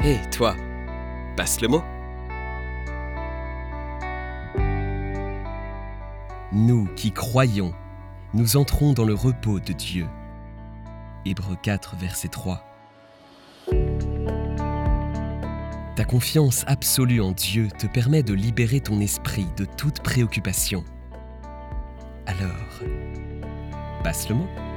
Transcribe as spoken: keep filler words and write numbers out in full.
Hé, toi, passe le mot. Nous qui croyons, nous entrons dans le repos de Dieu. Hébreux quatre, verset trois. Ta confiance absolue en Dieu te permet de libérer ton esprit de toute préoccupation. Alors, passe le mot.